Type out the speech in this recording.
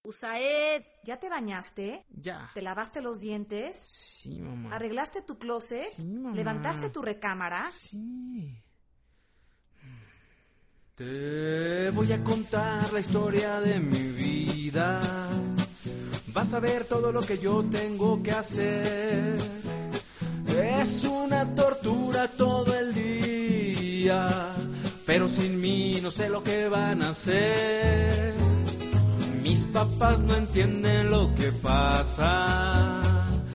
Usaed, ¿ya te bañaste? Ya. ¿Te lavaste los dientes? Sí, mamá. ¿Arreglaste tu closet? Sí, mamá. ¿Levantaste tu recámara? Sí. Te voy a contar la historia de mi vida. Vas a ver todo lo que yo tengo que hacer. Es una tortura todo el día, pero sin mí no sé lo que van a hacer. Mis papás no entienden lo que pasa.